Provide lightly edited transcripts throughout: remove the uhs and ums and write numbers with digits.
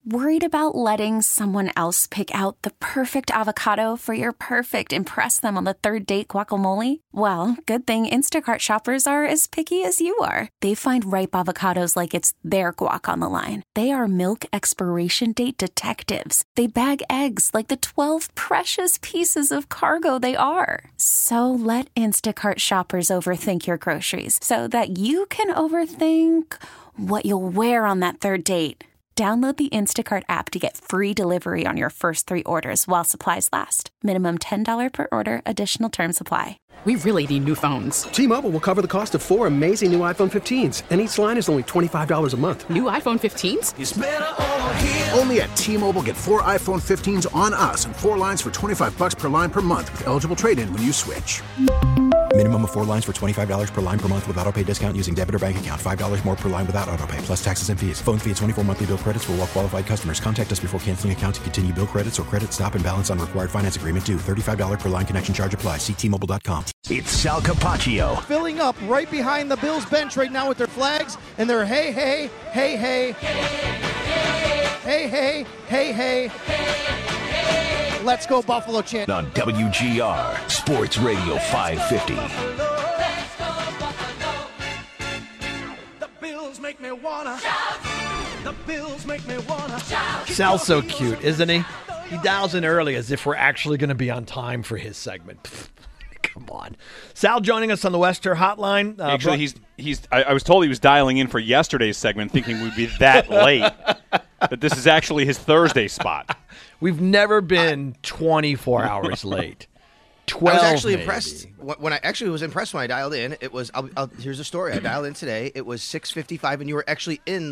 Worried about letting someone else pick out the perfect avocado for your perfect impress them on the third date guacamole? Well, good thing Instacart shoppers are as picky as you are. They find ripe avocados like it's their guac on the line. They are milk expiration date detectives. They bag eggs like the 12 precious pieces of cargo they are. So let Instacart shoppers overthink your groceries so that you can overthink what you'll wear on that third date. Download the Instacart app to get free delivery on your first 3 orders while supplies last. Minimum $10 per order. Additional terms apply. We really need new phones. T-Mobile will cover the cost of 4 amazing new iPhone 15s, and each line is only $25 a month. New iPhone 15s? It's better over here. Only at T-Mobile, get 4 iPhone 15s on us and 4 lines for $25 per line per month with eligible trade-in when you switch. Minimum of 4 lines for $25 per line per month with autopay discount using debit or bank account. $5 more per line without autopay, plus taxes and fees. Phone fee at 24 monthly bill credits for well-qualified customers. Contact us before canceling account to continue bill credits or credit stop and balance on required finance agreement due. $35 per line connection charge applies. See T-Mobile.com. It's Sal Capaccio. Filling up right behind the Bills bench right now with their flags and their hey, hey, hey, hey. Hey, hey, hey, hey. Let's go Buffalo chant. On WGR, Sports Radio 550. The Bills make me wanna shout. The Bills make me wanna shout. Sal's so cute, isn't he? He dials in early as if we're actually going to be on time for his segment. Come on. Sal joining us on the Wester Hotline. Actually, I was told he was dialing in for yesterday's segment thinking we'd be that late. But this is actually his Thursday spot. We've never been 24 hours late. 12 I was actually maybe. impressed. When I actually was impressed when I dialed in. It was here's the story. I dialed in today. It was 6:55, and you were actually in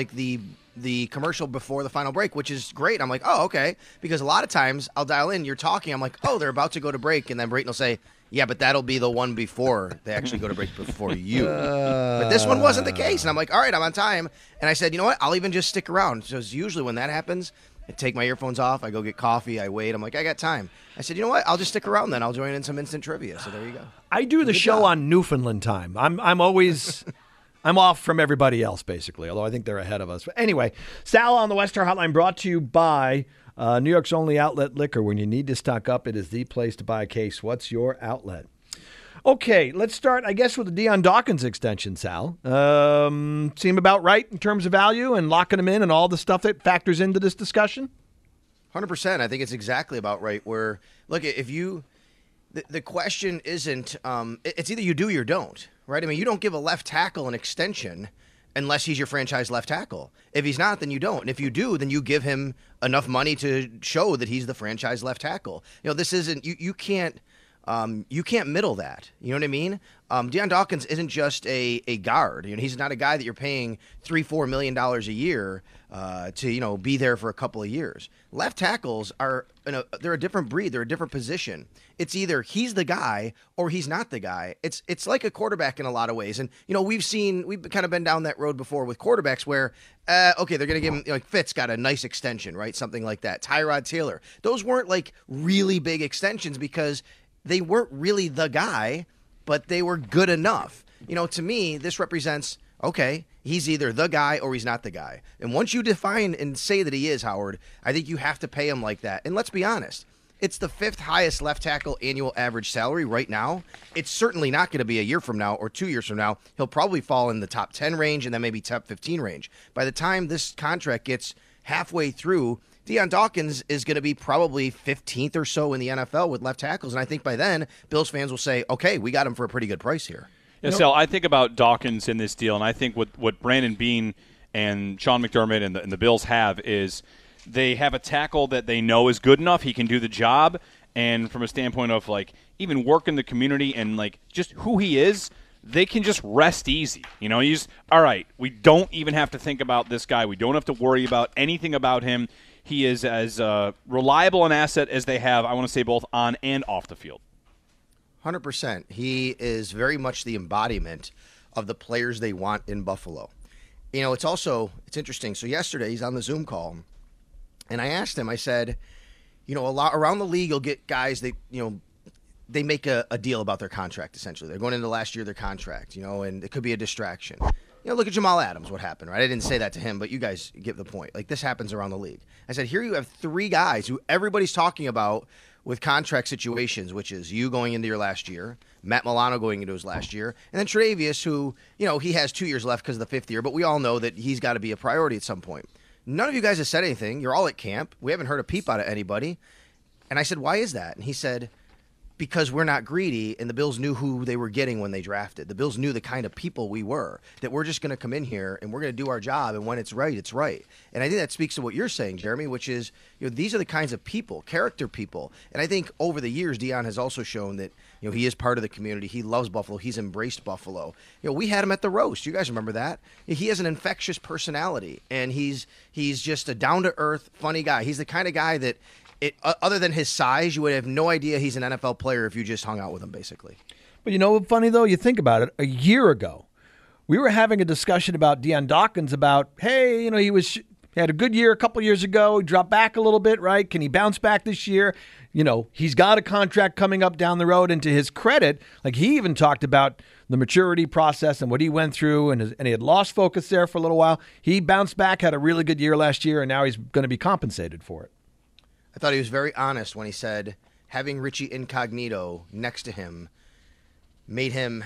the commercial before the final break, which is great. I'm like, oh, okay, because a lot of times I'll dial in, you're talking, I'm like, oh, they're about to go to break, and then Brayton will say, yeah, but that'll be the one before they actually go to break before you. But this one wasn't the case, and I'm like, all right, I'm on time. And I said, you know what? I'll even just stick around. So usually when that happens, I take my earphones off, I go get coffee, I wait. I'm like, I got time. I said, you know what? I'll just stick around then. I'll join in some instant trivia. So there you go. I do the show on Newfoundland time. I'm always I'm off from everybody else, basically, although I think they're ahead of us. But anyway, Sal on the Wester Hotline brought to you by New York's only outlet liquor. When you need to stock up, it is the place to buy a case. What's your outlet? Okay, let's start, I guess, with the Deion Dawkins extension, Sal. Seem about right in terms of value and locking him in and all the stuff that factors into this discussion? 100%. I think it's exactly about right. Where, look, if you, the question isn't, it's either you do or you don't, right? I mean, you don't give a left tackle an extension unless he's your franchise left tackle. If he's not, then you don't. And if you do, then you give him enough money to show that he's the franchise left tackle. You know, this isn't, you can't middle that. You know what I mean? Deion Dawkins isn't just a guard. You know, he's not a guy that you're paying $3-4 million a year to be there for a couple of years. Left tackles they're a different breed. They're a different position. It's either he's the guy or he's not the guy. It's like a quarterback in a lot of ways. And we've kind of been down that road before with quarterbacks where okay, they're going to give him, like Fitz got a nice extension, right? Something like that. Tyrod Taylor. Those weren't like really big extensions because they weren't really the guy, but they were good enough. To me, this represents, okay, he's either the guy or he's not the guy. And once you define and say that he is, Howard, I think you have to pay him like that. And let's be honest, it's the 5th highest left tackle annual average salary right now. It's certainly not going to be a year from now or 2 years from now. He'll probably fall in the top 10 range and then maybe top 15 range. By the time this contract gets halfway through, Deion Dawkins is going to be probably 15th or so in the NFL with left tackles. And I think by then, Bills fans will say, okay, we got him for a pretty good price here. Yeah, Sal, I think about Dawkins in this deal, and I think what Brandon Beane and Sean McDermott and the Bills have is they have a tackle that they know is good enough. He can do the job. And from a standpoint of, like, even work in the community and, like, just who he is, they can just rest easy. All right, we don't even have to think about this guy. We don't have to worry about anything about him. He is as reliable an asset as they have, I want to say, both on and off the field. 100%. He is very much the embodiment of the players they want in Buffalo. It's interesting. So yesterday he's on the Zoom call, and I asked him, I said, a lot around the league, you'll get guys that, they make a deal about their contract, essentially. They're going into last year, their contract, and it could be a distraction. look at Jamal Adams, what happened, right? I didn't say that to him, but you guys get the point. Like, this happens around the league. I said, here you have 3 guys who everybody's talking about with contract situations, which is you going into your last year, Matt Milano going into his last year, and then Tre'Davious, who, he has 2 years left because of the 5th year, but we all know that he's got to be a priority at some point. None of you guys have said anything. You're all at camp. We haven't heard a peep out of anybody. And I said, why is that? And he said, because we're not greedy, and the Bills knew who they were getting when they drafted. The Bills knew the kind of people we were, that we're just going to come in here and we're going to do our job, and when it's right, it's right. And I think that speaks to what you're saying, Jeremy, which is, these are the kinds of people, character people. And I think over the years, Deion has also shown that, he is part of the community. He loves Buffalo. He's embraced Buffalo. We had him at the roast. You guys remember that? He has an infectious personality, and he's just a down-to-earth, funny guy. He's the kind of guy that, other than his size, you would have no idea he's an NFL player if you just hung out with him, basically. But funny though, you think about it, a year ago, we were having a discussion about Dion Dawkins about, hey, he had a good year a couple years ago. He dropped back a little bit, right? Can he bounce back this year? He's got a contract coming up down the road. And to his credit, like he even talked about the maturity process and what he went through, and he had lost focus there for a little while. He bounced back, had a really good year last year, and now he's going to be compensated for it. I thought he was very honest when he said having Richie Incognito next to him made him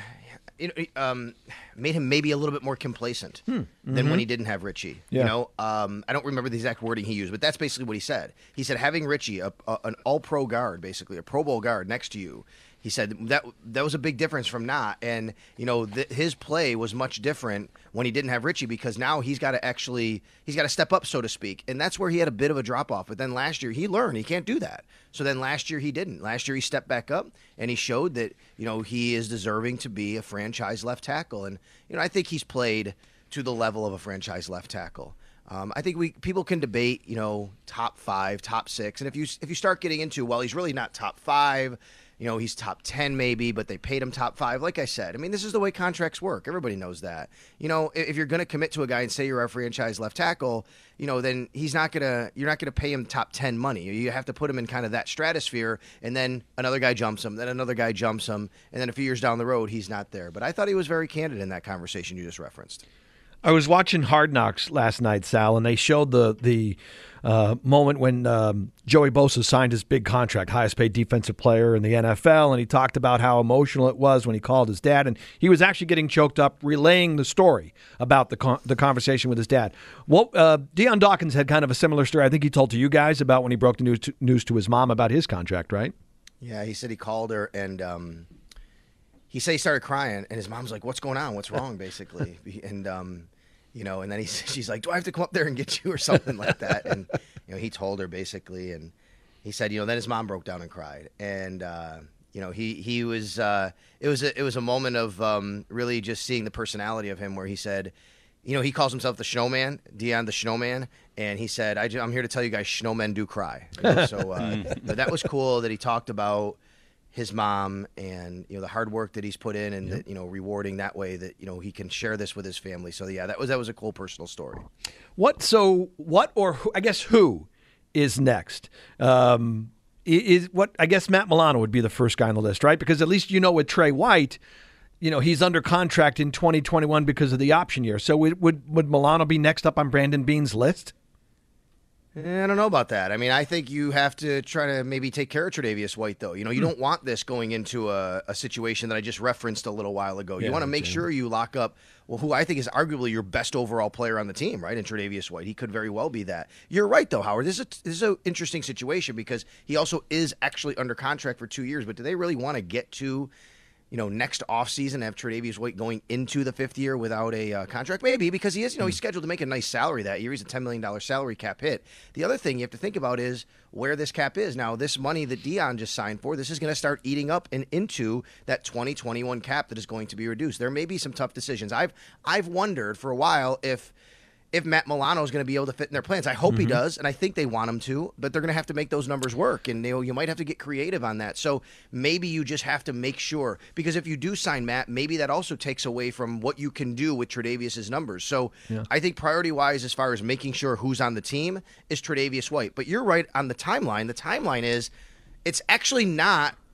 maybe a little bit more complacent than when he didn't have Richie. Yeah. I don't remember the exact wording he used, but that's basically what he said. He said having Richie, an all-pro guard, basically a Pro Bowl guard next to you, he said that was a big difference from not. And, his play was much different when he didn't have Richie, because now he's got to step up, so to speak. And that's where he had a bit of a drop-off. But then last year he learned he can't do that. So then last year he didn't. Last year he stepped back up, and he showed that, he is deserving to be a franchise left tackle. And, I think he's played to the level of a franchise left tackle. I think people can debate, top 5, top 6. And if you start getting into, well, he's really not top 5, he's top 10 maybe, but they paid him top 5. Like I said, this is the way contracts work. Everybody knows that. If you're going to commit to a guy and say you're a franchise left tackle, then you're not going to pay him top 10 money. You have to put him in kind of that stratosphere, and then another guy jumps him, then another guy jumps him, and then a few years down the road, he's not there. But I thought he was very candid in that conversation you just referenced. I was watching Hard Knocks last night, Sal, and they showed the moment when Joey Bosa signed his big contract, highest paid defensive player in the NFL, and he talked about how emotional it was when he called his dad, and he was actually getting choked up relaying the story about the conversation with his dad. Well, Dion Dawkins had kind of a similar story. I think he told to you guys about when he broke the news to his mom about his contract, right? Yeah, he said he called her, and he said he started crying, and his mom's like, "What's going on? What's wrong?" Basically, and and then she's like, "Do I have to come up there and get you or something like that?" And he told her basically, and he said, then his mom broke down and cried, and he was it was a moment of really just seeing the personality of him, where he said, he calls himself the Snowman, Dion the Snowman, and he said, "I'm here to tell you guys, snowmen do cry." So but that was cool that he talked about his mom and the hard work that he's put in, and that rewarding that way that he can share this with his family. So yeah, that was a cool personal story. Who is next? I guess Matt Milano would be the first guy on the list, right? Because at least with Trey White, he's under contract in 2021 because of the option year. So would Milano be next up on Brandon Beane's list? I don't know about that. I think you have to try to maybe take care of Tre'Davious White, though. You don't want this going into a situation that I just referenced a little while ago. You want to make sure you lock up, who I think is arguably your best overall player on the team, right, in Tre'Davious White. He could very well be that. You're right, though, Howard. This is an interesting situation because he also is actually under contract for 2 years. But do they really want to get to next offseason have Tre'Davious White going into the 5th year without a contract? Maybe, because he is, he's scheduled to make a nice salary that year. He's a $10 million salary cap hit. The other thing you have to think about is where this cap is. Now, this money that Dion just signed for, this is going to start eating up and into that 2021 cap that is going to be reduced. There may be some tough decisions. I've wondered for a while if Matt Milano is going to be able to fit in their plans. I hope he does, and I think they want him to, but they're going to have to make those numbers work, and you might have to get creative on that. So maybe you just have to make sure, because if you do sign Matt, maybe that also takes away from what you can do with Tre'Davious' numbers. So I think priority-wise, as far as making sure who's on the team, is Tre'Davious White. But you're right on the timeline. The timeline is it's actually not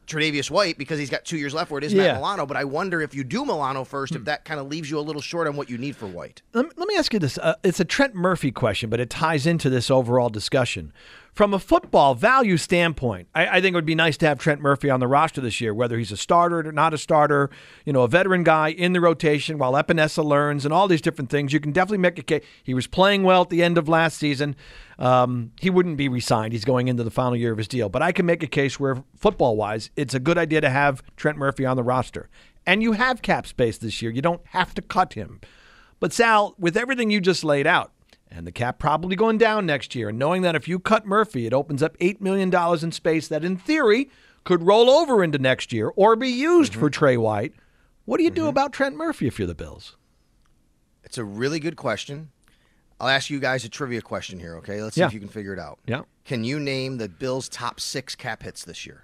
Tre'Davious White because he's got 2 years left where it is Matt Milano, but I wonder if you do Milano first, if that kind of leaves you a little short on what you need for White. Let me ask you this. It's a Trent Murphy question, but it ties into this overall discussion. From a football value standpoint, I think it would be nice to have Trent Murphy on the roster this year, whether he's a starter or not a starter, a veteran guy in the rotation while Epinesa learns and all these different things. You can definitely make a case. He was playing well at the end of last season. He wouldn't be re-signed. He's going into the final year of his deal. But I can make a case where, football-wise, it's a good idea to have Trent Murphy on the roster. And you have cap space this year. You don't have to cut him. But, Sal, with everything you just laid out, and the cap probably going down next year, and knowing that if you cut Murphy, it opens up $8 million in space that, in theory, could roll over into next year or be used for Trey White, what do you do about Trent Murphy if you're the Bills? It's a really good question. I'll ask you guys a trivia question here, okay? Let's see if you can figure it out. Yeah. Can you name the Bills' top 6 cap hits this year?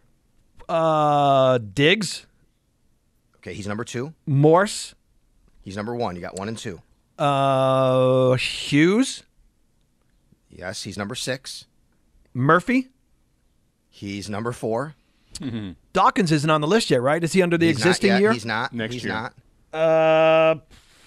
Diggs. Okay, he's number 2. Morse. He's number 1. You got 1 and 2. Hughes. Yes, he's number 6. Murphy. He's number 4. Dawkins isn't on the list yet, right? Is he under the existing year? He's not. Next year. Not.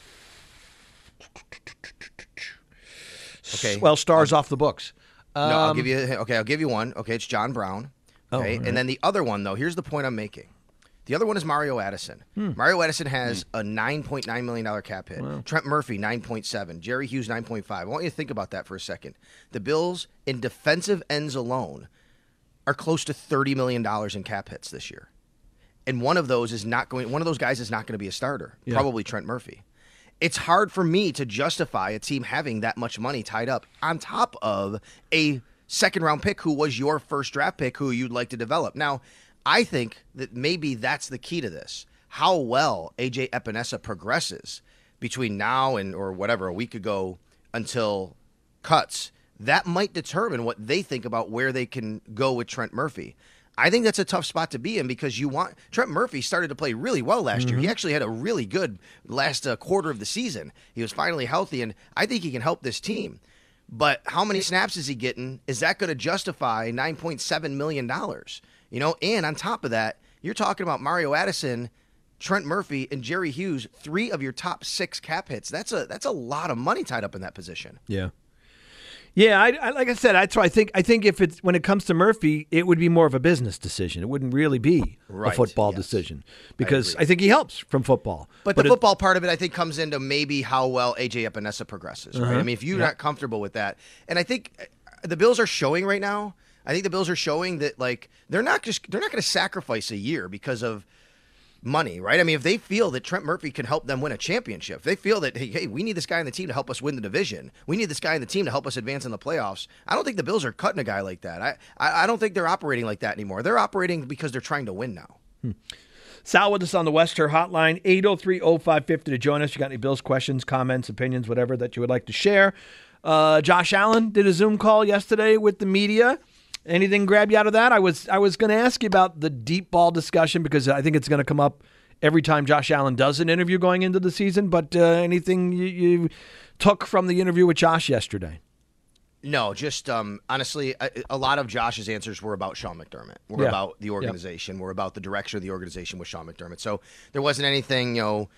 Okay. Well, stars off the books. No, I'll give you one. Okay, it's John Brown. Okay, and then the other one, though, here's the point I'm making. The other one is Mario Addison. Mario Addison has a $9.9 million cap hit. Wow. Trent Murphy, 9.7. Jerry Hughes, 9.5. I want you to think about that for a second. The Bills, in defensive ends alone, are close to $30 million in cap hits this year. And one of those guys is not going to be a starter, probably Trent Murphy. It's hard for me to justify a team having that much money tied up on top of a second-round pick who was your first draft pick who you'd like to develop. Now, I think that maybe that's the key to this. How well A.J. Epinesa progresses between now and, or whatever, a week ago until cuts, that might determine what they think about where they can go with Trent Murphy. I think that's a tough spot to be in because Trent Murphy started to play really well last year. He actually had a really good last quarter of the season. He was finally healthy, and I think he can help this team. But how many snaps is he getting? Is that going to justify $9.7 million? And on top of that, you're talking about Mario Addison, Trent Murphy, and Jerry Hughes, 3 of your top 6 cap hits. That's a lot of money tied up in that position. Yeah. Yeah, I like I said, that's why I think if when it comes to Murphy, it would be more of a business decision. It wouldn't really be a football decision because I think he helps from football. But the football part of it, I think, comes into maybe how well A.J. Epinesa progresses. Right? I mean, if you're not comfortable with that, and I think the Bills are showing right now. I think the Bills are showing that they're not going to sacrifice a year because of money, right? I mean, if they feel that Trent Murphy can help them win a championship, if they feel that, hey, we need this guy on the team to help us win the division, we need this guy on the team to help us advance in the playoffs, I don't think the Bills are cutting a guy like that. I don't think they're operating like that anymore. They're operating because they're trying to win now. Sal with us on the Wester Hotline, 803-0550 to join us. You got any Bills questions, comments, opinions, whatever that you would like to share. Josh Allen did a Zoom call yesterday with the media. Anything grab you out of that? I was going to ask you about the deep ball discussion because I think it's going to come up every time Josh Allen does an interview going into the season. But anything you took from the interview with Josh yesterday? No, just honestly, a lot of Josh's answers were about Sean McDermott. Were about the organization. Were about the direction of the organization with Sean McDermott. So there wasn't anything,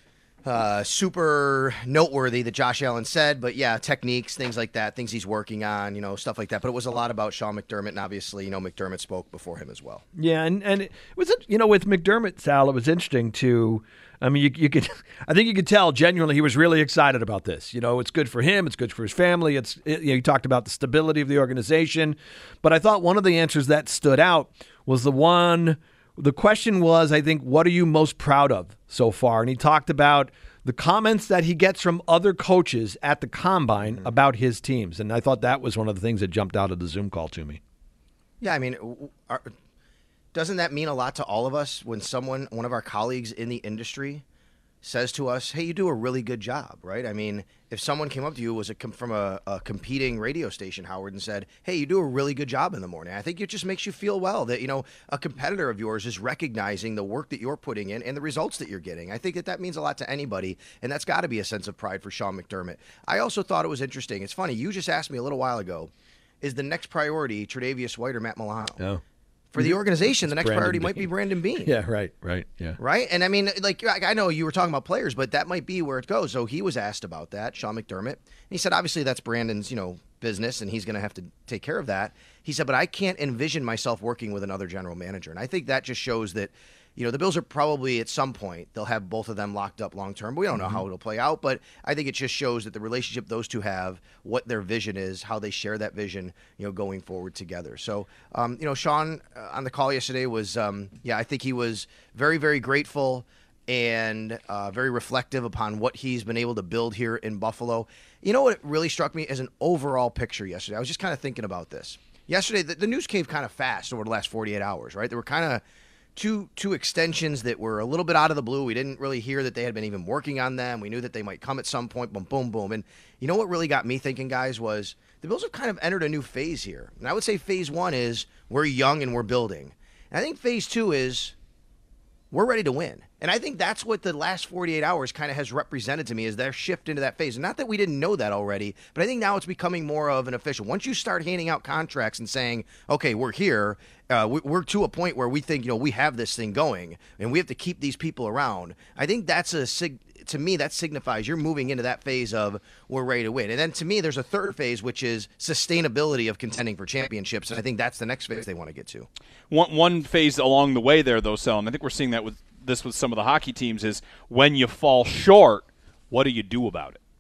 super noteworthy that Josh Allen said, but techniques, things like that, things he's working on, stuff like that. But it was a lot about Sean McDermott, and obviously, McDermott spoke before him as well. Yeah, and it was, with McDermott, Sal, it was interesting to, I mean, you could, I think you could tell genuinely he was really excited about this. It's good for him, it's good for his family. He talked about the stability of the organization, but I thought one of the answers that stood out was the question was, I think, what are you most proud of so far? And he talked about the comments that he gets from other coaches at the Combine about his teams. And I thought that was one of the things that jumped out of the Zoom call to me. Yeah, I mean, doesn't that mean a lot to all of us when one of our colleagues in the industry says to us, hey, you do a really good job, right? I mean, if someone came up to you from a competing radio station, Howard, and said, hey, you do a really good job in the morning, I think it just makes you feel well that, a competitor of yours is recognizing the work that you're putting in and the results that you're getting. I think that means a lot to anybody, and that's got to be a sense of pride for Sean McDermott. I also thought it was interesting. It's funny, you just asked me a little while ago, is the next priority Tre'Davious White or Matt Milano? Oh. for the organization, the next Brandon priority Beane. might be Brandon Beane. Yeah, right, yeah. Right? And I mean, like, I know you were talking about players, but that might be where it goes. So he was asked about that, Sean McDermott. And he said, obviously, that's Brandon's, business, and he's going to have to take care of that. He said, but I can't envision myself working with another general manager. And I think that just shows that, the Bills are probably at some point, they'll have both of them locked up long term. We don't know how it'll play out, but I think it just shows that the relationship those two have, what their vision is, how they share that vision, going forward together. So, Sean on the call yesterday was, I think he was very, very grateful and very reflective upon what he's been able to build here in Buffalo. You know what really struck me as an overall picture yesterday? I was just kind of thinking about this. Yesterday, the news came kind of fast over the last 48 hours, right? There were kind of two extensions that were a little bit out of the blue. We didn't really hear that they had been even working on them. We knew that they might come at some point, boom, boom, boom. And you know what really got me thinking, guys, was the Bills have kind of entered a new phase here. And I would say phase one is we're young and we're building. And I think phase two is we're ready to win. And I think that's what the last 48 hours kind of has represented to me, is their shift into that phase. And not that we didn't know that already, but I think now it's becoming more of an official. Once you start handing out contracts and saying, okay, we're here, we're to a point where we think, we have this thing going and we have to keep these people around. I think that's to me, that signifies you're moving into that phase of we're ready to win. And then to me, there's a third phase, which is sustainability of contending for championships. And I think that's the next phase they want to get to. One phase along the way there, though, Sal, and I think we're seeing that with some of the hockey teams, is when you fall short, what do you do about it?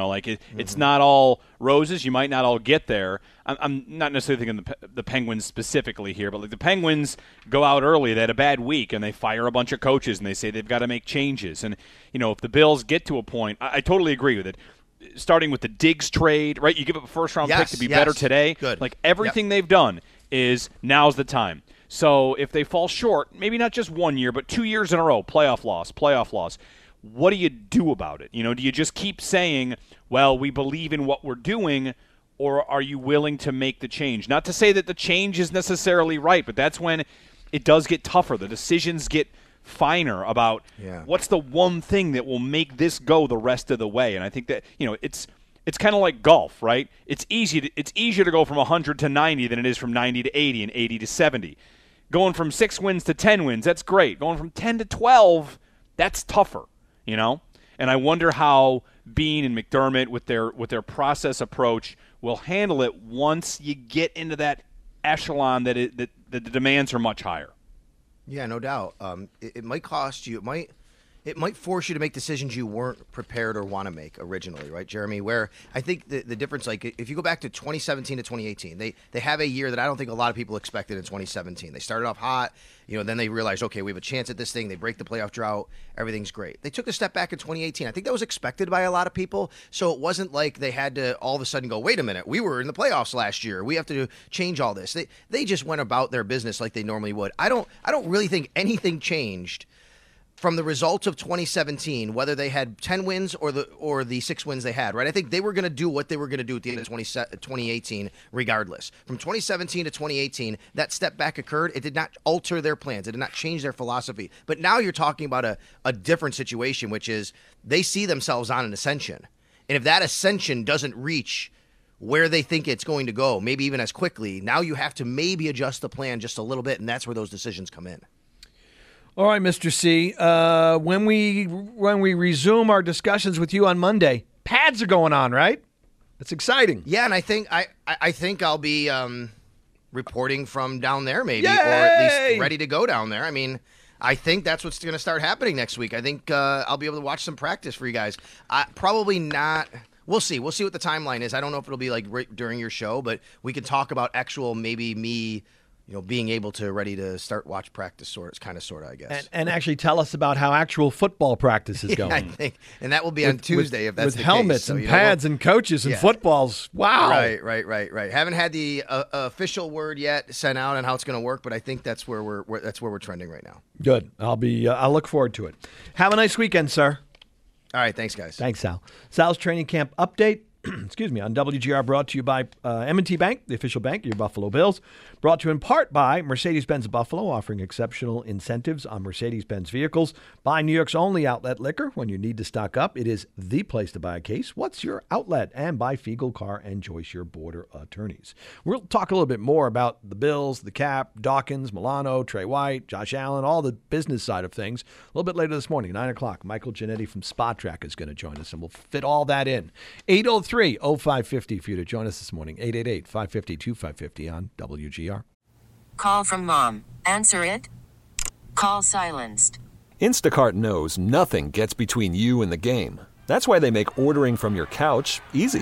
It's not all roses. You might not all get there. I'm not necessarily thinking the Penguins specifically here, but like the Penguins go out early, they had a bad week, and they fire a bunch of coaches, and they say they've got to make changes. And, if the Bills get to a point, I totally agree with it. Starting with the Diggs trade, right? You give up a first-round pick to be better today. Good. Like everything they've done is now's the time. So if they fall short, maybe not just 1 year, but 2 years in a row, playoff loss. What do you do about it? Do you just keep saying, well, we believe in what we're doing, or are you willing to make the change? Not to say that the change is necessarily right, but that's when it does get tougher. The decisions get finer about what's the one thing that will make this go the rest of the way. And I think that, it's kind of like golf, right? It's easier to go from 100 to 90 than it is from 90 to 80 and 80 to 70. Going from 6 wins to 10 wins, that's great. Going from 10 to 12, that's tougher. And I wonder how Beane and McDermott with their process approach will handle it once you get into that echelon that the demands are much higher. Yeah, no doubt. It might cost you. It might force you to make decisions you weren't prepared or want to make originally, right, Jeremy? Where I think the difference, like if you go back to 2017 to 2018, they have a year that I don't think a lot of people expected in 2017. They started off hot, then they realized, okay, we have a chance at this thing. They break the playoff drought. Everything's great. They took a step back in 2018. I think that was expected by a lot of people. So it wasn't like they had to all of a sudden go, wait a minute, we were in the playoffs last year. We have to change all this. They just went about their business like they normally would. I don't really think anything changed from the results of 2017, whether they had 10 wins or the 6 wins they had, right? I think they were going to do what they were going to do at the end of 2018 regardless. From 2017 to 2018, that step back occurred. It did not alter their plans. It did not change their philosophy. But now you're talking about a different situation, which is they see themselves on an ascension. And if that ascension doesn't reach where they think it's going to go, maybe even as quickly, now you have to maybe adjust the plan just a little bit, and that's where those decisions come in. All right, Mr. C. When we resume our discussions with you on Monday, pads are going on, right? That's exciting. Yeah, and I think I'll be reporting from down there, maybe, Yay! Or at least ready to go down there. I mean, I think that's what's going to start happening next week. I think I'll be able to watch some practice for you guys. Probably not. We'll see. We'll see what the timeline is. I don't know if it'll be like right during your show, but we can talk about actual maybe me. Being able to ready to start watch practice, sort of, I guess. And actually tell us about how actual football practice is going. I think, and that will be on Tuesday if that's the case. With helmets and pads and coaches and footballs. Wow. Right. Haven't had the official word yet sent out on how it's going to work, but I think that's where we're trending right now. Good. I'll look forward to it. Have a nice weekend, sir. All right. Thanks, guys. Thanks, Sal. Sal's training camp update. excuse me, on WGR, brought to you by M&T Bank, the official bank of your Buffalo Bills. Brought to you in part by Mercedes-Benz Buffalo, offering exceptional incentives on Mercedes-Benz vehicles. By New York's only outlet liquor. When you need to stock up, it is the place to buy a case. What's your outlet? And by Fiegel Car and Joyce, your border attorneys. We'll talk a little bit more about the Bills, the cap, Dawkins, Milano, Trey White, Josh Allen, all the business side of things. A little bit later this morning, 9 o'clock, Michael Giannetti from Spot Track is going to join us, and we'll fit all that in. 803-0550 for you to join us this morning. 888-550-2550 on WGR. Call from mom. Answer it. Call silenced. Instacart knows nothing gets between you and the game. That's why they make ordering from your couch easy.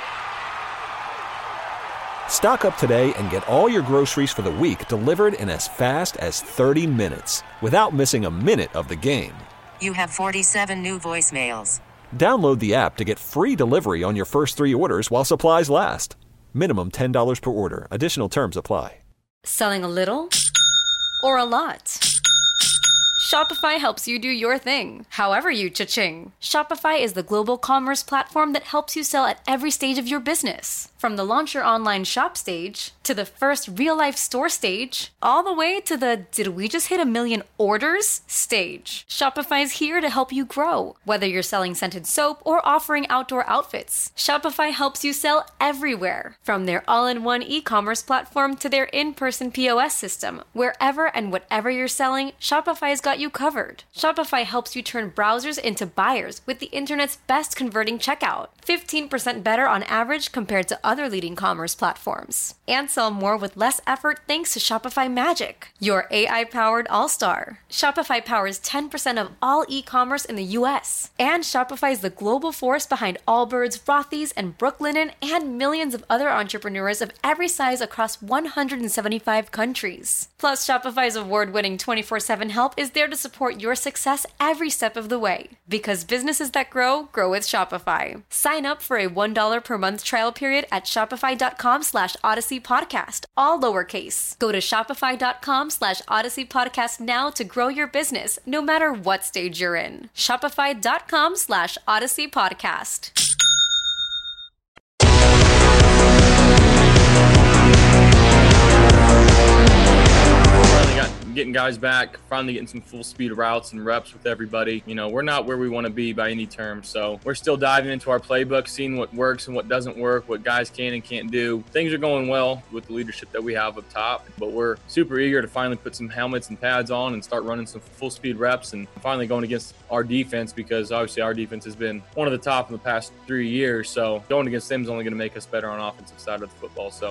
Stock up today and get all your groceries for the week delivered in as fast as 30 minutes without missing a minute of the game. You have 47 new voicemails. Download the app to get free delivery on your first 3 orders while supplies last. Minimum $10 per order. Additional terms apply. Selling a little or a lot? Shopify helps you do your thing, however you cha-ching. Shopify is the global commerce platform that helps you sell at every stage of your business. From the launch your online shop stage, to the first real-life store stage, all the way to the did we just hit 1 million orders stage. Shopify's here to help you grow. Whether you're selling scented soap or offering outdoor outfits, Shopify helps you sell everywhere. From their all-in-one e-commerce platform to their in-person POS system, wherever and whatever you're selling, Shopify's got you covered. Shopify helps you turn browsers into buyers with the internet's best converting checkout. 15% better on average compared to other leading commerce platforms. And sell more with less effort thanks to Shopify Magic, your AI-powered all-star. Shopify powers 10% of all e-commerce in the U.S. And Shopify is the global force behind Allbirds, Rothy's, and Brooklinen, and millions of other entrepreneurs of every size across 175 countries. Plus, Shopify's award-winning 24/7 help is there to support your success every step of the way. Because businesses that grow, grow with Shopify. Sign up for a $1 per month trial period at shopify.com/Odyssey Podcast, all lowercase. Go to shopify.com/Odyssey Podcast now to grow your business, no matter what stage you're in. Shopify.com/Odyssey Podcast. Getting guys back, finally getting some full speed routes and reps with everybody. You know, we're not where we want to be by any term, so we're still diving into our playbook, seeing what works and what doesn't work, what guys can and can't do. Things are going well with the leadership that we have up top, but we're super eager to finally put some helmets and pads on and start running some full speed reps and finally going against our defense, because obviously our defense has been one of the top in the past 3 years, so going against them is only going to make us better on the offensive side of the football. So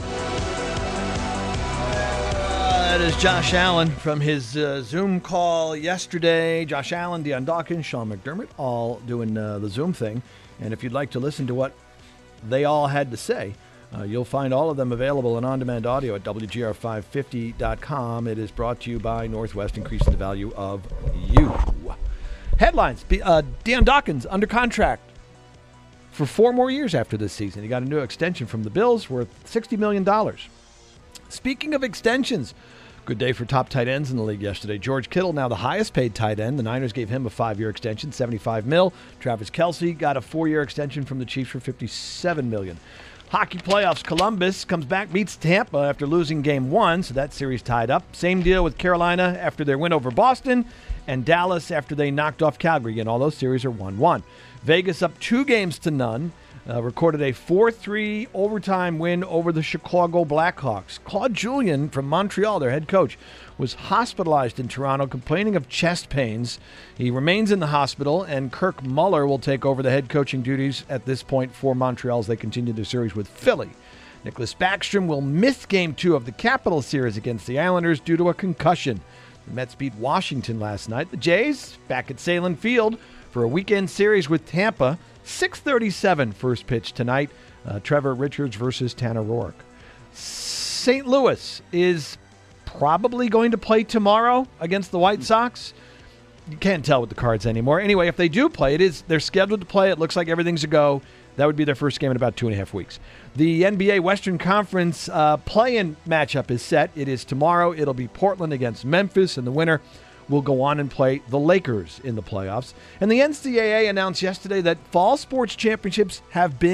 that is Josh Allen from his Zoom call yesterday. Josh Allen, Deion Dawkins, Sean McDermott, all doing the Zoom thing. And if you'd like to listen to what they all had to say, you'll find all of them available in on-demand audio at WGR550.com. It is brought to you by Northwest, increasing the value of you. Headlines. Deion Dawkins under contract for 4 more years after this season. He got a new extension from the Bills worth $60 million. Speaking of extensions, good day for top tight ends in the league yesterday. George Kittle, now the highest paid tight end. The Niners gave him a 5-year extension, $75 million. Travis Kelce got a 4-year extension from the Chiefs for $57 million. Hockey playoffs, Columbus comes back, meets Tampa after losing game 1, so that series tied up. Same deal with Carolina after their win over Boston, and Dallas after they knocked off Calgary. And all those series are 1-1. Vegas up 2-0. Recorded a 4-3 overtime win over the Chicago Blackhawks. Claude Julien from Montreal, their head coach, was hospitalized in Toronto complaining of chest pains. He remains in the hospital, and Kirk Muller will take over the head coaching duties at this point for Montreal as they continue their series with Philly. Nicholas Backstrom will miss Game 2 of the Capitals series against the Islanders due to a concussion. The Mets beat Washington last night. The Jays back at Salem Field for a weekend series with Tampa. 6:37 first pitch tonight. Trevor Richards versus Tanner Roark. St. Louis is probably going to play tomorrow against the White Sox. You can't tell with the cards anymore. Anyway, if they do play, they're scheduled to play. It looks like everything's a go. That would be their first game in about 2.5 weeks. The NBA Western Conference play-in matchup is set. It is tomorrow. It'll be Portland against Memphis, and the winner will go on and play the Lakers in the playoffs. And the NCAA announced yesterday that fall sports championships have been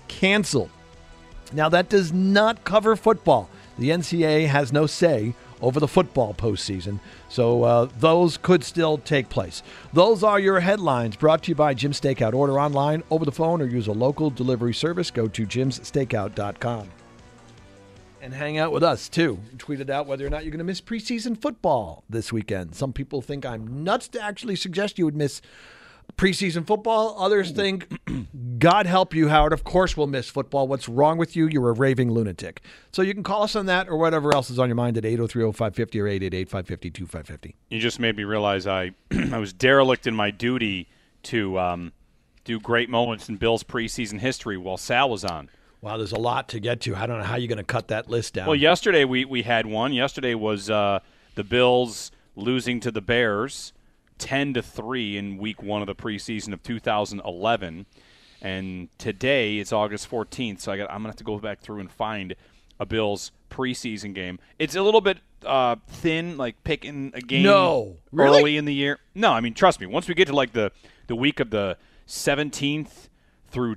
canceled. Now, that does not cover football. The NCAA has no say over the football postseason, so those could still take place. Those are your headlines, brought to you by Jim's Steakout. Order online, over the phone, or use a local delivery service. Go to jimssteakout.com. And hang out with us, too. Tweet it out whether or not you're going to miss preseason football this weekend. Some people think I'm nuts to actually suggest you would miss preseason football. Others think, God help you, Howard. Of course we'll miss football. What's wrong with you? You're a raving lunatic. So you can call us on that or whatever else is on your mind at 803-0550 or 888-550-2550. You just made me realize I was derelict in my duty to do great moments in Bills preseason history while Sal was on. Wow, there's a lot to get to. I don't know how you're going to cut that list down. Well, yesterday we had one. Yesterday was the Bills losing to the Bears 10-3 in week 1 of the preseason of 2011. And today it's August 14th, so I'm going to have to go back through and find a Bills preseason game. It's a little bit thin, like picking a game early in the year. No, I mean, trust me, once we get to like the week of the 17th through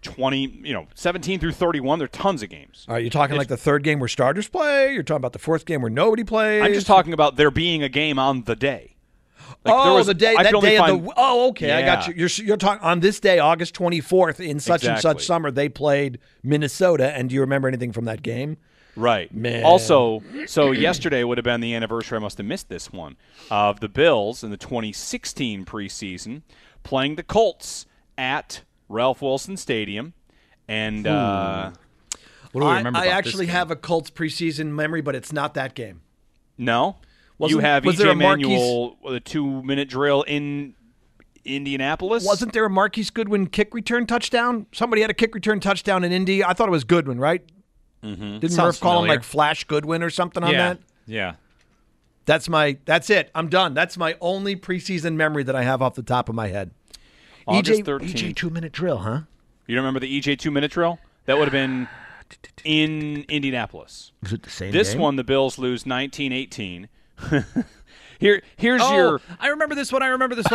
17 through 31, there are tons of games. Are you talking like the third game where starters play? You're talking about the fourth game where nobody plays? I'm just talking about there being a game on the day. The day. That day of the. Oh, okay. Yeah. I got you. You're talking on this day, August 24th, in such and such summer. They played Minnesota, and do you remember anything from that game? Right. Man. Also, so yesterday would have been the anniversary. I must have missed this one of the Bills in the 2016 preseason playing the Colts at Ralph Wilson Stadium, and what do we remember? I actually have a Colts preseason memory, but it's not that game. No. You have E.J. Manuel with a 2-minute drill in Indianapolis. Wasn't there a Marquise Goodwin kick return touchdown? Somebody had a kick return touchdown in Indy. I thought it was Goodwin, right? Mm-hmm. Didn't Murph call him like Flash Goodwin or something on that? Yeah. That's it. I'm done. That's my only preseason memory that I have off the top of my head. August 13th. EJ 2-minute drill, huh? You don't remember the EJ 2-minute drill? That would have been in Indianapolis. Was it the same This game? one, the Bills lose 19-18. Here's your. I remember this one.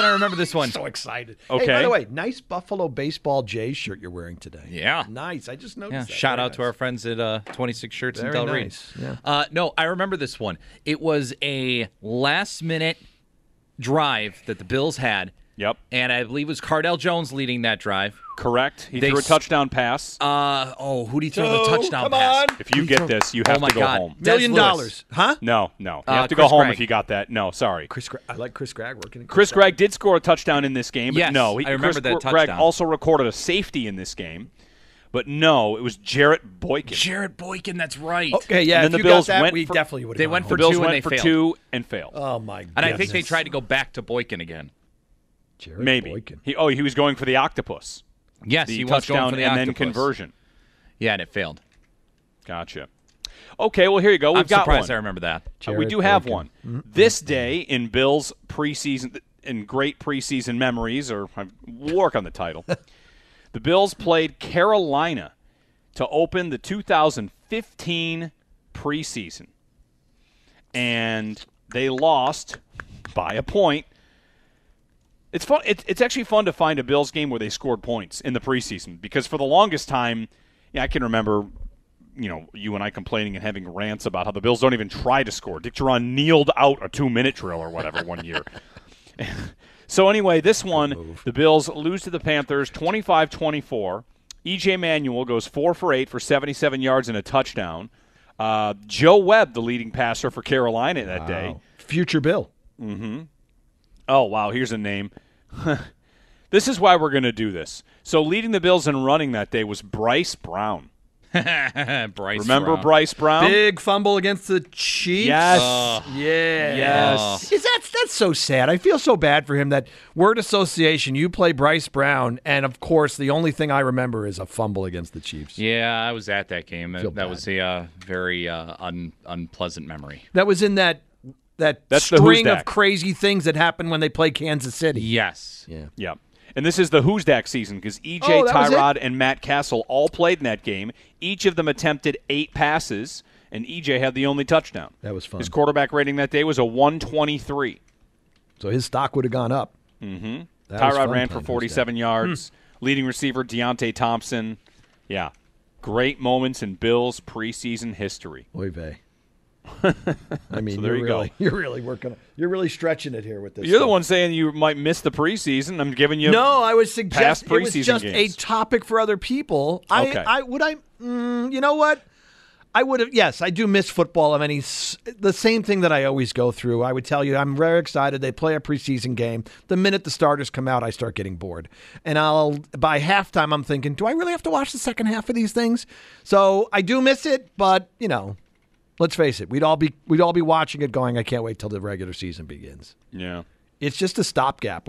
So excited. Okay. Hey, by the way, nice Buffalo Baseball Jays shirt you're wearing today. Yeah. Nice. I just noticed that. Shout Very out to our friends at 26 Shirts Very in Del Reed. nice. Yeah. No, I remember this one. It was a last-minute drive that the Bills had. Yep. And I believe it was Cardell Jones leading that drive. Correct. He threw a touchdown pass. Who did he throw the touchdown pass? If you get this, you have to go home. $1 million. Huh? No. You have to go home if you got that. No, sorry. I like Chris Gregg working at Chris Gregg did score a touchdown in this game, but Yes, no. I remember that touchdown. Gregg also recorded a safety in this game, but no, it was Jarrett Boykin. Jarrett Boykin, that's right. Okay, yeah. And if then you the Bills got that, went we for- definitely would have They gone went home. for The Bills two and went they for failed. 2 and failed. Oh, my God. And I think they tried to go back to Boykin again. Jarrett Maybe. Boykin. He was going for the octopus. Yes, The he was touchdown going for the and octopus. then conversion. Yeah, and it failed. Gotcha. Okay, well, here you go. We've I'm got surprised one. I remember that. We Jarrett do have Boykin. one. This day in Bills preseason, in great preseason memories, or we'll work on the title. The Bills played Carolina to open the 2015 preseason. And they lost by a point. It's fun. It's actually fun to find a Bills game where they scored points in the preseason, because for the longest time, I can remember, you and I complaining and having rants about how the Bills don't even try to score. Dick Duran kneeled out a 2-minute drill or whatever one year. So anyway, this one, the Bills lose to the Panthers 25-24. E.J. Manuel goes 4 for 8 for 77 yards and a touchdown. Joe Webb, the leading passer for Carolina that day. Future Bill. Mm-hmm. Oh, wow, here's a name. This is why we're going to do this. So leading the Bills in running that day was Bryce Brown. Remember Brown. Bryce Brown? Big fumble against the Chiefs. Yes. Yes. That's so sad. I feel so bad for him. That word association, you play Bryce Brown, and of course the only thing I remember is a fumble against the Chiefs. Yeah, I was at that game. Feel That bad. was a very unpleasant memory. That was in that That's the string Who's of crazy things that happened when they played Kansas City. Yes. Yeah. Yep. And this is the Who's Dak season, because E.J. Oh, that was Tyrod and Matt Castle all played in that game. Each of them attempted 8 passes, and E.J. had the only touchdown. That was fun. His quarterback rating that day was a 123. So his stock would have gone up. Mm-hmm. That was Tyrod fun ran for playing 47 yards. Leading receiver, Deontay Thompson. Yeah. Great moments in Bills preseason history. Oy vey. I mean, So there you go. You're really working. You're really stretching it here with this. You're the stuff. one saying you might miss the preseason. I'm giving you No, I was past suggesting it was preseason just games. a topic for other people. Okay. You know what? I would have. Yes, I do miss football. I mean, the same thing that I always go through. I would tell you, I'm very excited. They play a preseason game. The minute the starters come out, I start getting bored. And by halftime, I'm thinking, do I really have to watch the second half of these things? So I do miss it, but let's face it, we'd all be watching it, going, I can't wait till the regular season begins. Yeah, it's just a stopgap.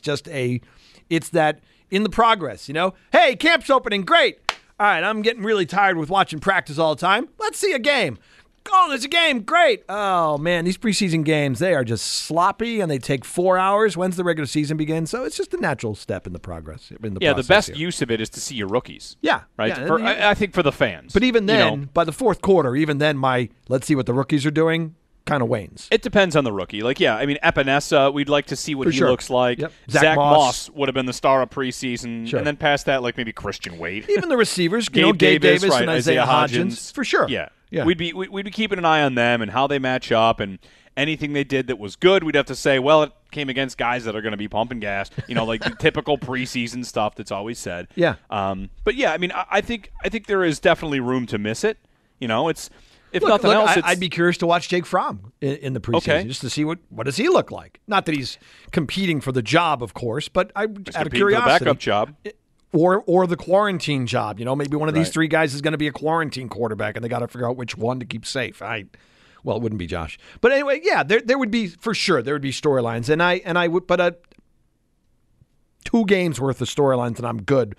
It's that in the progress. Hey, camp's opening, great. All right, I'm getting really tired with watching practice all the time. Let's see a game. Oh, there's a game. Great. Oh, man, these preseason games, they are just sloppy, and they take 4 hours. When's the regular season begin? So it's just a natural step in the progress. The best use of it is to see your rookies. Yeah. Right? Yeah. I think for the fans. But even then, by the fourth quarter, my let's see what the rookies are doing kind of wanes. It depends on the rookie. Epinesa, we'd like to see what he looks like. Yep. Zach Moss would have been the star of preseason. Sure. And then past that, maybe Christian Wade. Even the receivers, Gabe Davis right, and Isaiah Hodgins. For sure. Yeah. Yeah. We'd be keeping an eye on them and how they match up, and anything they did that was good, we'd have to say, well, it came against guys that are going to be pumping gas, like the typical preseason stuff that's always said. Yeah. But yeah, I mean, I think there is definitely room to miss it. It's if nothing else, I'd be curious to watch Jake Fromm in the preseason just to see what does he look like. Not that he's competing for the job, of course, but out of curiosity, for the backup job. Or the quarantine job. Maybe one of these three guys is going to be a quarantine quarterback, and they got to figure out which one to keep safe. Well, it wouldn't be Josh, but anyway, yeah, there would be for sure. There would be storylines, and I would, but 2 games worth of storylines, and I'm good.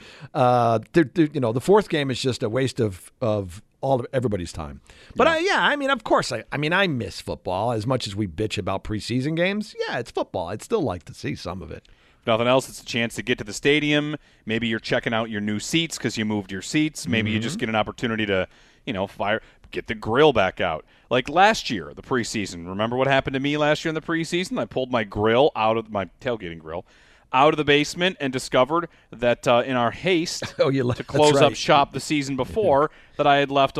The fourth game is just a waste of everybody's time. But of course, I miss football as much as we bitch about preseason games. Yeah, it's football. I'd still like to see some of it. If nothing else, it's a chance to get to the stadium. Maybe you're checking out your new seats because you moved your seats. Maybe you just get an opportunity to, get the grill back out. Like last year, the preseason. Remember what happened to me last year in the preseason? I pulled my grill out of my tailgating grill out of the basement and discovered that in our haste to close up shop the season before, that I had left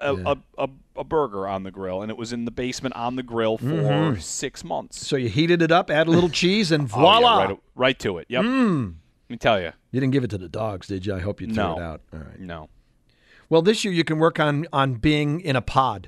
a burger on the grill, and it was in the basement on the grill for 6 months. So you heated it up, add a little cheese, and voila. Right to it. Yep. Let me tell you. You didn't give it to the dogs, did you? I hope you threw it out. All right. No. Well, this year you can work on being in a pod.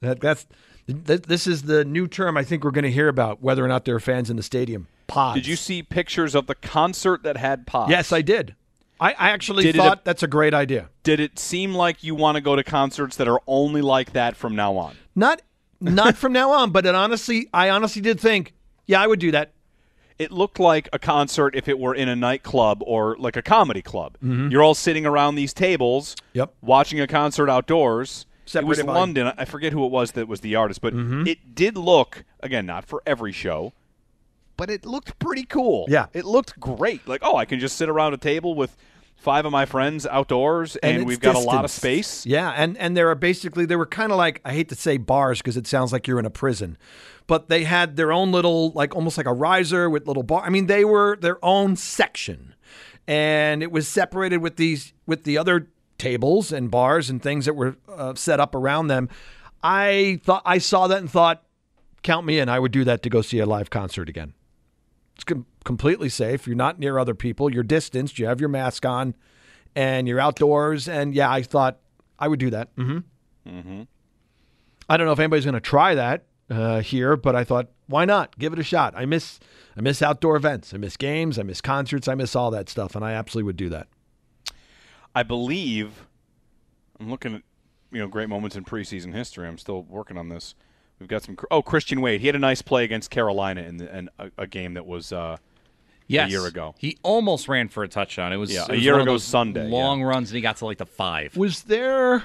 This is the new term I think we're going to hear about, whether or not there are fans in the stadium. Pods. Did you see pictures of the concert that had pods? Yes, I did. I actually thought that's a great idea. Did it seem like you want to go to concerts that are only like that from now on? Not from now on, but I honestly did think, yeah, I would do that. It looked like a concert if it were in a nightclub or like a comedy club. Mm-hmm. You're all sitting around these tables watching a concert outdoors. Separated it was London. I forget who it was that was the artist, but it did look, again, not for every show, but it looked pretty cool. Yeah. It looked great. Like, I can just sit around a table with 5 of my friends outdoors, and we've got a lot of space. Yeah, and they were kind of like, I hate to say bars because it sounds like you're in a prison, but they had their own little, almost like a riser with little bar. I mean, they were their own section, and it was separated with the other tables and bars and things that were set up around them. I saw that and thought, count me in. I would do that to go see a live concert again. It's completely safe. You're not near other people. You're distanced. You have your mask on, and you're outdoors. And yeah, I thought I would do that. Mm-hmm. Mm-hmm. I don't know if anybody's going to try that here, but I thought, why not? Give it a shot. I miss outdoor events. I miss games. I miss concerts. I miss all that stuff, and I absolutely would do that. I believe I'm looking at great moments in preseason history. I'm still working on this. We've got some. Christian Wade. He had a nice play against Carolina in a game that was a year ago. He almost ran for a touchdown. It was a year ago Sunday. Long runs, and he got to the 5. Was there?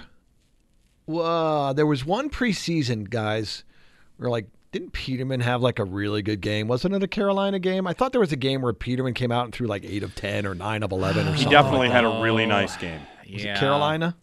There was one preseason, guys, where didn't Peterman have a really good game? Wasn't it a Carolina game? I thought there was a game where Peterman came out and threw 8 of 10 or 9 of 11 or something. He definitely had a really nice game. Was it Carolina?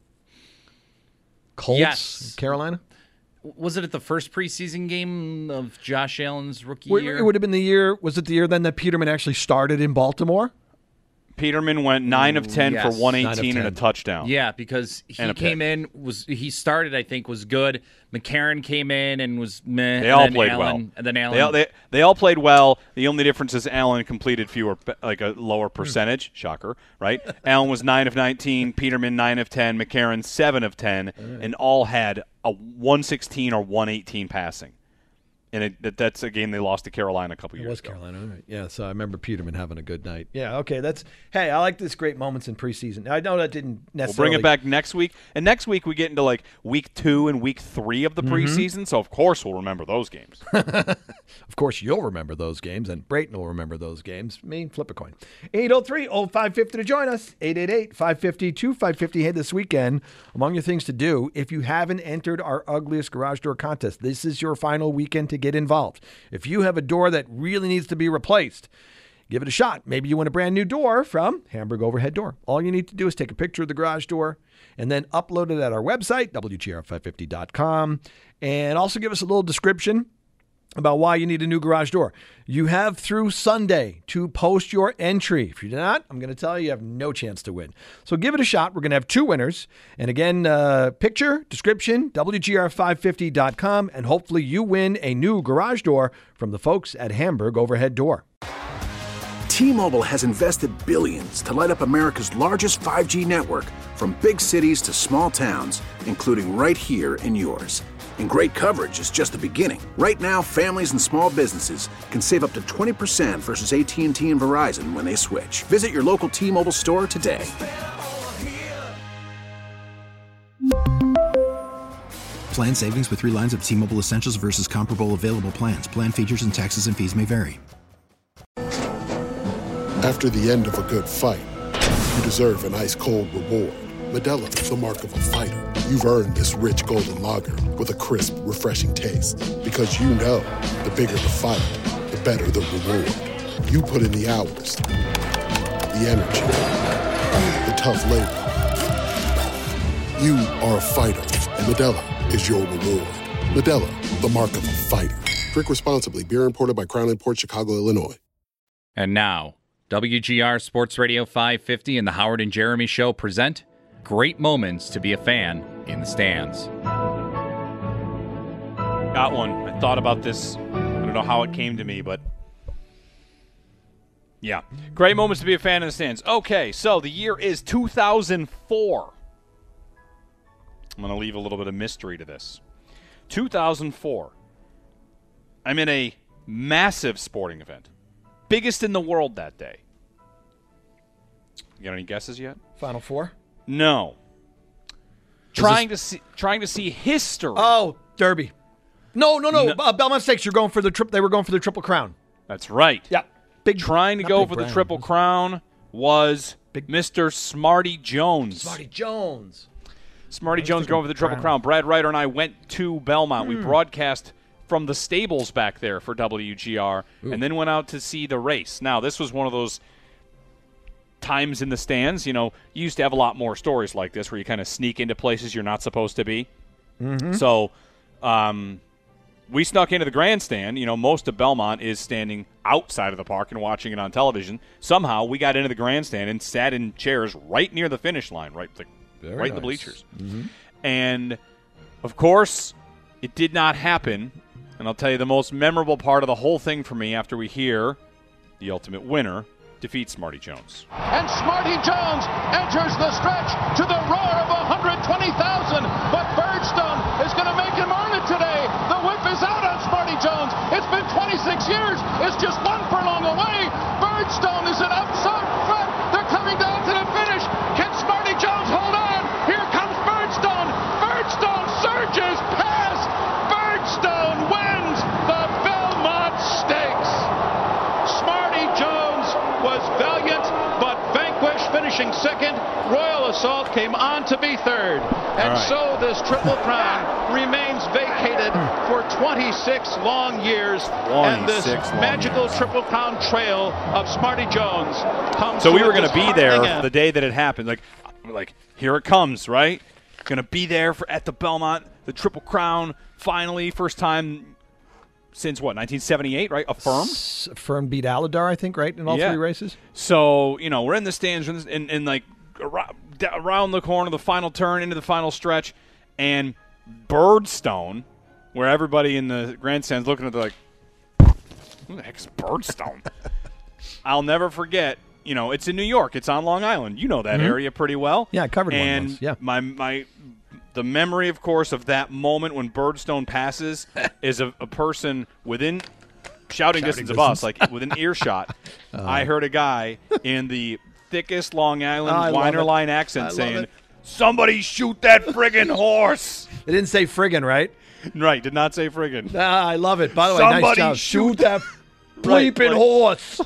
Colts? Yes. Carolina? Was it at the first preseason game of Josh Allen's rookie year? It would have been the year. Was it the year then that Peterman actually started in Baltimore? Peterman went 9 of 10 for 118 and a touchdown. Yeah, because he came in, he started, I think, was good. McCarron came in and was meh. They all played well. And then Allen. They all played well. The only difference is Allen completed a lower percentage. Shocker, right? Allen was 9 of 19, Peterman 9 of 10, McCarron 7 of 10, and all had a 116 or 118 passing. And that's a game they lost to Carolina a couple years ago. It was Carolina, right? Yeah, so I remember Peterman having a good night. Yeah, okay, hey, I like this great moments in preseason. I know that didn't necessarily. We'll bring it back next week. And next week we get into like week 2 and week 3 of the preseason, so of course we'll remember those games. Of course you'll remember those games, and Brayton will remember those games. Flip a coin. 803-0550 to join us. 888-550-2550. Hey, this weekend, among your things to do, if you haven't entered our Ugliest Garage Door contest, this is your final weekend to get involved. If you have a door that really needs to be replaced, give it a shot. Maybe you want a brand new door from Hamburg Overhead Door. All you need to do is take a picture of the garage door and then upload it at our website, WGR550.com, and also give us a little description about why you need a new garage door. You have through Sunday to post your entry. If you do not, I'm going to tell you have no chance to win. So give it a shot. We're going to have 2 winners. And again, picture, description, WGR550.com, and hopefully you win a new garage door from the folks at Hamburg Overhead Door. T-Mobile has invested billions to light up America's largest 5G network, from big cities to small towns, including right here in yours. And great coverage is just the beginning. Right now, families and small businesses can save up to 20% versus AT&T and Verizon when they switch. Visit your local T-Mobile store today. Plan savings with 3 lines of T-Mobile Essentials versus comparable available plans. Plan features and taxes and fees may vary. After the end of a good fight, you deserve an ice-cold reward. Modelo is the mark of a fighter. You've earned this rich golden lager with a crisp, refreshing taste. Because you know, the bigger the fight, the better the reward. You put in the hours, the energy, the tough labor. You are a fighter, and Modelo is your reward. Modelo, the mark of a fighter. Drink responsibly. Beer imported by Crown Imports, Chicago, Illinois. And now, WGR Sports Radio 550 and the Howard and Jeremy Show present Great Moments to be a Fan in the Stands. Got one. I thought about this. I don't know how it came to me, but yeah. Great moments to be a fan in the stands. Okay, so the year is 2004. I'm going to leave a little bit of mystery to this. 2004. I'm in a massive sporting event. Biggest in the world that day. You got any guesses yet? Final Four? No. Trying to see history. Oh, Derby. No. Belmont Stakes. You're going for the They were going for the Triple Crown. That's right. Yeah. Trying to go for the Triple Crown was Mr. Smarty Jones. Smarty Jones going for the Triple Crown. Brad Ryder and I went to Belmont. We broadcast from the stables back there for WGR, and then went out to see the race. Now, this was one of those times in the stands. You know, you used to have a lot more stories like this where you kind of sneak into places you're not supposed to be. Mm-hmm. So we snuck into the grandstand. You know, most of Belmont is standing outside of the park and watching it on television. Somehow we got into the grandstand and sat in chairs right near the finish line, right in the bleachers. Mm-hmm. And, of course, it did not happen. And I'll tell you the most memorable part of the whole thing for me after we hear the ultimate winner defeat Smarty Jones. And Smarty Jones enters the stretch to the roar of 120,000. But Birdstone is going to make him earn it today. The whip is out on Smarty Jones. It's been 26 years. It's just 1 furlong away. Birdstone is an upside front. They're coming down to the finish. Can Smarty Jones hold on? Here comes Birdstone. Birdstone surges past. Birdstone wins the Belmont Stakes. Smarty Jones was valiant but vanquished, finishing second. Royal Assault came on to be third. And so this Triple Crown remains vacated for 26 long years. And this magical Triple Crown trail of Smarty Jones comes So we were going to be there the day that it happened. Like here it comes, right? Going to be there at the Belmont, the Triple Crown, finally, first time since what, 1978, right? Affirmed? Affirmed beat Aladar, I think, right, in all three races? So, we're in the stands and like around the corner, the final turn, into the final stretch, and Birdstone, where everybody in the grandstand's looking at it like, who the heck is Birdstone? I'll never forget, it's in New York. It's on Long Island. You know that area pretty well. Yeah, I covered one of those. Yeah. The memory, of course, of that moment when Birdstone passes is a person within shouting distance of us, like within earshot. I heard a guy in the thickest Long Island whiner line accent saying, "Somebody shoot that friggin' horse." It didn't say friggin', right? Right, did not say friggin'. I love it. By the way, Somebody nice job. shoot that bleeping horse.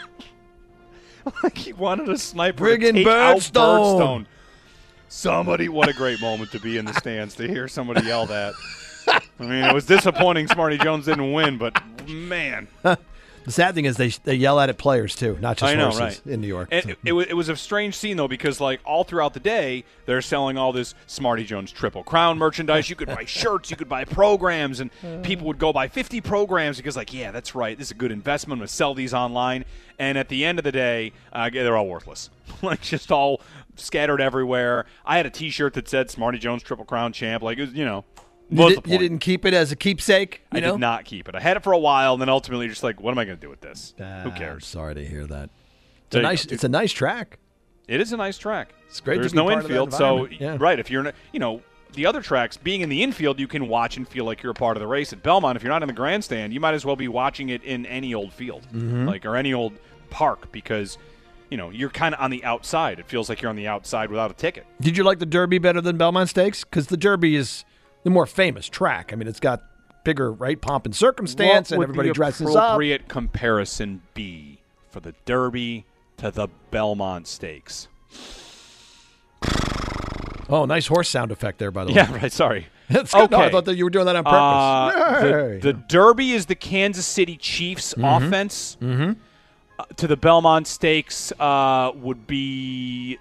Like he wanted a sniper Friggin' to take out Birdstone. Somebody, what a great moment to be in the stands to hear somebody yell that. I mean, it was disappointing Smarty Jones didn't win, but man. The sad thing is they yell at players, too, not just horses right. in New York. And it was a strange scene, though, because like all throughout the day, they're selling all this Smarty Jones Triple Crown merchandise. You could buy shirts, you could buy programs, and people would go buy 50 programs because like, yeah, that's right. This is a good investment. I'm going to sell these online. And at the end of the day, they're all worthless. Like just all scattered everywhere. I had a T-shirt that said Smarty Jones Triple Crown Champ. Like, it was, You didn't keep it as a keepsake? I did not keep it. I had it for a while, and then ultimately just like, what am I going to do with this? Who cares? I'm sorry to hear that. It's a nice track. It is a nice track. It's great There's to be no part infield, of that so environment. right, if you're the other tracks, being in the infield, you can watch and feel like you're a part of the race. At Belmont, if you're not in the grandstand, you might as well be watching it in any old field, or any old park, because you're kind of on the outside. It feels like you're on the outside without a ticket. Did you like the Derby better than Belmont Stakes? Because the Derby is the more famous track. I mean, it's got bigger, pomp and circumstance, and everybody dresses up. What would the appropriate comparison be for the Derby to the Belmont Stakes? Oh, nice horse sound effect there, by the way. Yeah, right. Sorry. That's good. Okay. No, I thought that you were doing that on purpose. The Derby is the Kansas City Chiefs offense. To the Belmont Stakes would be.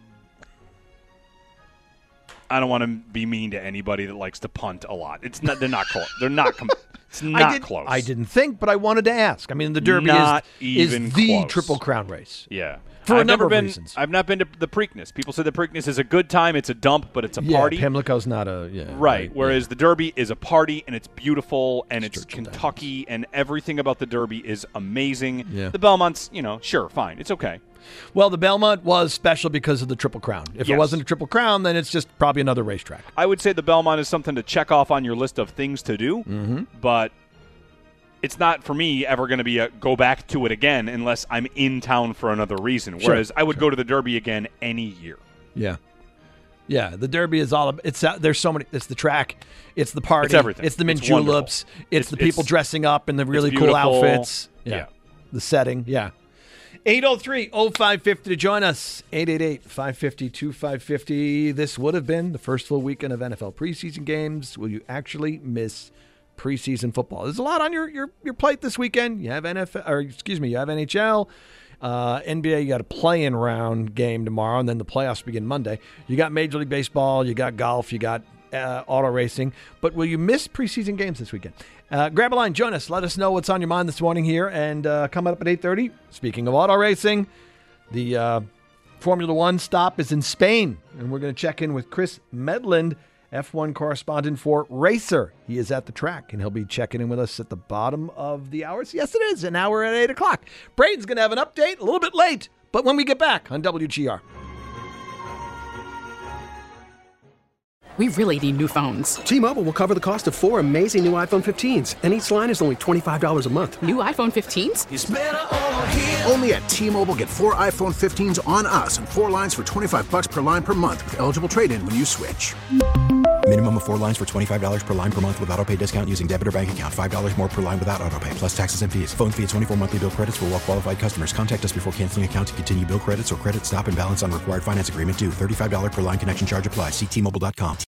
I don't want to be mean to anybody that likes to punt a lot. It's not. They're not close. They're not. It's not close. I didn't think, but I wanted to ask. I mean, the Derby is the Triple Crown race. Yeah. For a number of reasons. I've not been to the Preakness. People say the Preakness is a good time. It's a dump, but it's a party. Pimlico's not a right. Whereas the Derby is a party, and it's beautiful, and it's Kentucky, and everything about the Derby is amazing. Yeah. The Belmont's, sure, fine, it's okay. Well, the Belmont was special because of the Triple Crown. If it wasn't a Triple Crown, then it's just probably another racetrack. I would say the Belmont is something to check off on your list of things to do, but it's not, for me, ever going to be a go back to it again unless I'm in town for another reason. Whereas I would go to the Derby again any year. Yeah. Yeah, the Derby is all – there's so many – it's the track, it's the party. It's everything. It's the mint juleps. It's the people dressing up in the really cool outfits. Yeah. The setting, 803-0550 to join us, 888-550-2550. This would have been the first full weekend of NFL preseason games. Will you actually miss preseason football? There's a lot on your plate this weekend. You have you have NHL, NBA. You got a play-in round game tomorrow, and then the playoffs begin Monday. You got Major League Baseball, you got golf, you got auto racing. But will you miss preseason games this weekend? Grab a line, join us. Let us know what's on your mind this morning here, and coming up at 8:30. Speaking of auto racing, the Formula One stop is in Spain, and we're going to check in with Chris Medland, F1 correspondent for Racer. He is at the track, and he'll be checking in with us at the bottom of the hour. So yes, it is an hour at 8 o'clock. Braden's going to have an update a little bit late, but when we get back on WGR. We really need new phones. T-Mobile will cover the cost of 4 amazing new iPhone 15s, and each line is only $25 a month. New iPhone 15s? It's better over here. Only at T-Mobile, get 4 iPhone 15s on us and 4 lines for $25 per line per month with eligible trade-in when you switch. Minimum of 4 lines for $25 per line per month with autopay discount using debit or bank account. $5 more per line without autopay, plus taxes and fees. Phone fee at 24 monthly bill credits for well-qualified customers. Contact us before canceling account to continue bill credits or credit stop and balance on required finance agreement due. $35 per line connection charge applies. See T-Mobile.com.